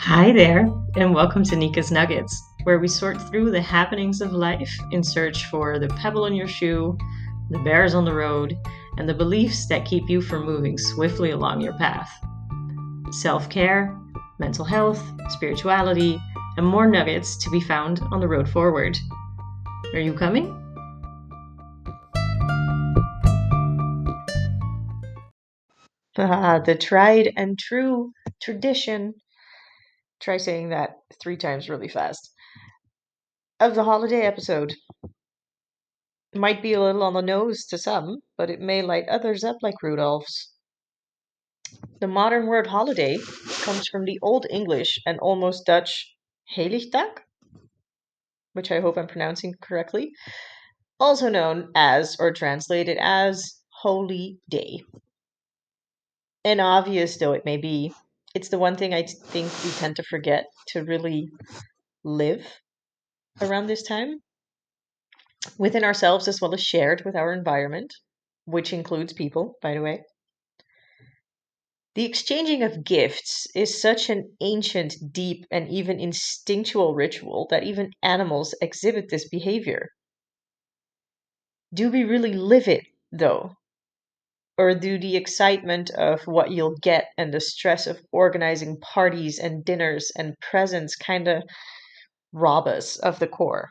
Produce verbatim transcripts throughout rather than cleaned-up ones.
Hi there, and welcome to Nika's Nuggets, where we sort through the happenings of life in search for the pebble in your shoe, the bears on the road, and the beliefs that keep you from moving swiftly along your path. Self care, mental health, spirituality, and more nuggets to be found on the road forward. Are you coming? Ah, the tried and true tradition. Try saying that three times really fast. Of the holiday episode. Might be a little on the nose to some, but it may light others up like Rudolph's. The modern word holiday comes from the Old English and almost Dutch Heiligdag, which I hope I'm pronouncing correctly, also known as or translated as Holy Day. And obvious though it may be, it's the one thing I think we tend to forget to really live around this time, within ourselves as well as shared with our environment, which includes people, by the way. The exchanging of gifts is such an ancient, deep, and even instinctual ritual that even animals exhibit this behavior. Do we really live it, though? Or do the excitement of what you'll get and the stress of organizing parties and dinners and presents kind of rob us of the core?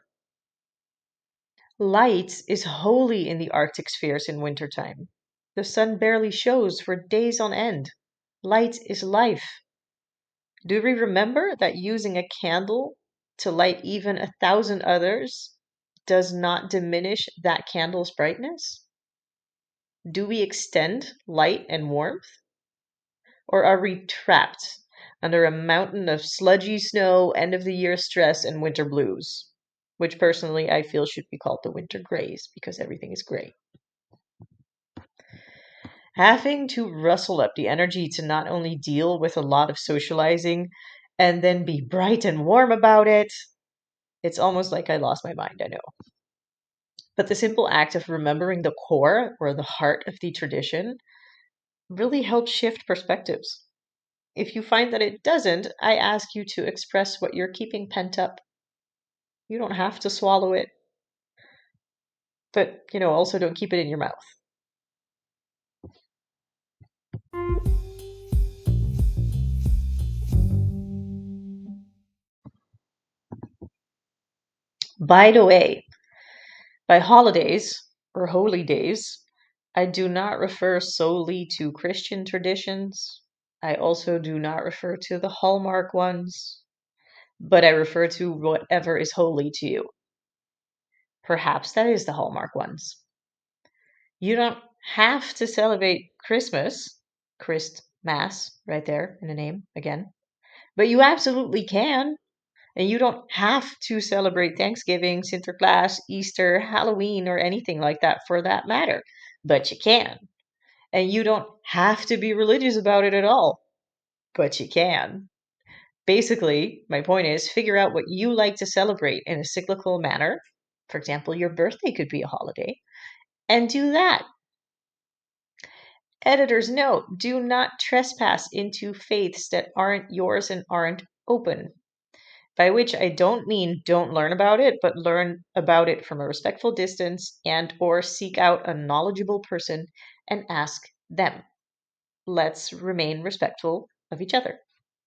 Light is holy in the Arctic spheres in wintertime. The sun barely shows for days on end. Light is life. Do we remember that using a candle to light even a thousand others does not diminish that candle's brightness? Do we extend light and warmth? Or are we trapped under a mountain of sludgy snow, end of the year stress, and winter blues? Which personally I feel should be called the winter grays because everything is gray. Having to rustle up the energy to not only deal with a lot of socializing and then be bright and warm about it. It's almost like I lost my mind, I know. But the simple act of remembering the core or the heart of the tradition really helps shift perspectives. If you find that it doesn't, I ask you to express what you're keeping pent up. You don't have to swallow it. But, you know, also don't keep it in your mouth. By the way, by holidays or holy days, I do not refer solely to Christian traditions. I also do not refer to the Hallmark ones, but I refer to whatever is holy to you. Perhaps that is the Hallmark ones. You don't have to celebrate Christmas, Christ Mass, right there in the name again, but you absolutely can. And you don't have to celebrate Thanksgiving, Sinterklaas, Easter, Halloween, or anything like that for that matter. But you can. And you don't have to be religious about it at all. But you can. Basically, my point is figure out what you like to celebrate in a cyclical manner. For example, your birthday could be a holiday. And do that. Editor's note, do not trespass into faiths that aren't yours and aren't open. By which I don't mean don't learn about it, but learn about it from a respectful distance and or seek out a knowledgeable person and ask them. Let's remain respectful of each other.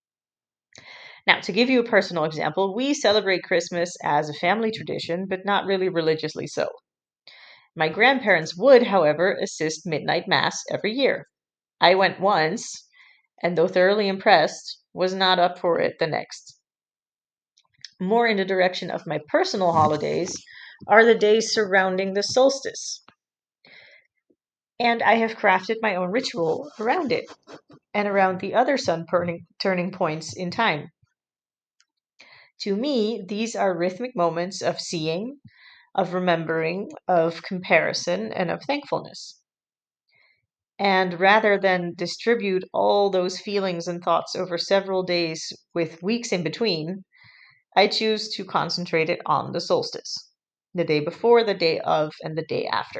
Now, to give you a personal example, we celebrate Christmas as a family tradition, but not really religiously so. My grandparents would, however, assist midnight mass every year. I went once, and though thoroughly impressed, was not up for it the next. More in the direction of my personal holidays are the days surrounding the solstice. And I have crafted my own ritual around it and around the other sun turning, turning points in time. To me, these are rhythmic moments of seeing, of remembering, of comparison, and of thankfulness. And rather than distribute all those feelings and thoughts over several days with weeks in between, I choose to concentrate it on the solstice, the day before, the day of, and the day after.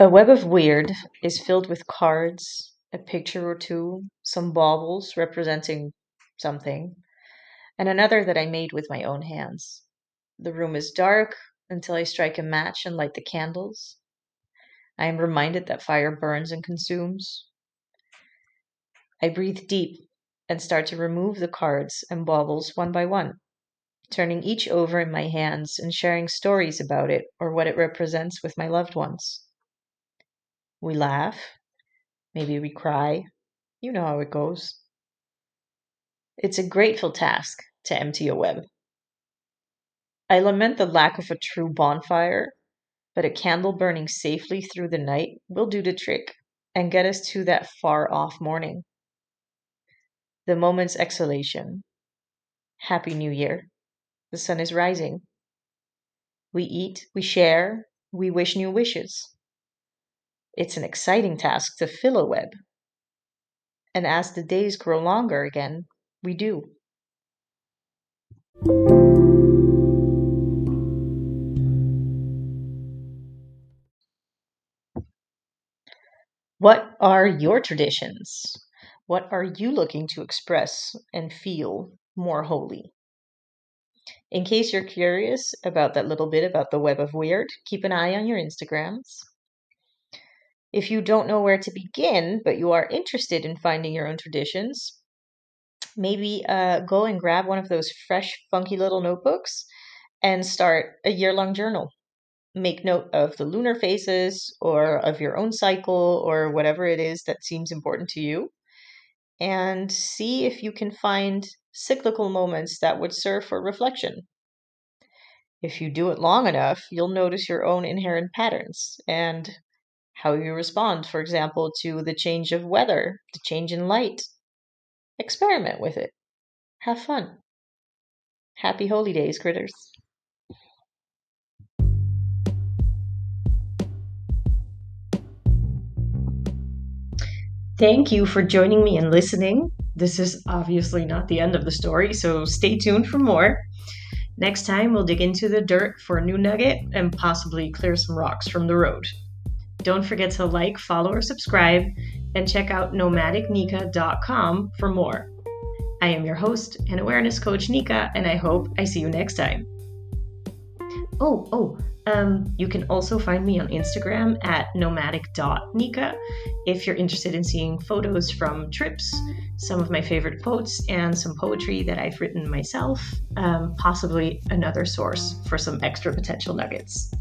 A web of weird is filled with cards, a picture or two, some baubles representing something, and another that I made with my own hands. The room is dark until I strike a match and light the candles. I am reminded that fire burns and consumes. I breathe deep and start to remove the cards and baubles one by one, turning each over in my hands and sharing stories about it or what it represents with my loved ones. We laugh, maybe we cry. You know how it goes. It's a grateful task to empty a web. I lament the lack of a true bonfire, but a candle burning safely through the night will do the trick and get us to that far off morning. The moment's exhalation. Happy New Year. The sun is rising. We eat, we share, we wish new wishes. It's an exciting task to fill a web. And as the days grow longer again, we do. What are your traditions? What are you looking to express and feel more wholly? In case you're curious about that little bit about the web of weird, keep an eye on your Instagrams. If you don't know where to begin, but you are interested in finding your own traditions, maybe uh, go and grab one of those fresh, funky little notebooks and start a year-long journal. Make note of the lunar phases or of your own cycle or whatever it is that seems important to you, and see if you can find cyclical moments that would serve for reflection. If you do it long enough, you'll notice your own inherent patterns and how you respond, for example, to the change of weather, the change in light. Experiment with it. Have fun. Happy holy days, critters. Thank you for joining me and listening. This is obviously not the end of the story, so stay tuned for more. Next time, we'll dig into the dirt for a new nugget and possibly clear some rocks from the road. Don't forget to like, follow, or subscribe, and check out nomadic nika dot com for more. I am your host and awareness coach, Nika, and I hope I see you next time. Oh, oh, um, you can also find me on Instagram at nomadic dot nika if you're interested in seeing photos from trips, some of my favorite quotes, and some poetry that I've written myself, um, possibly another source for some extra potential nuggets.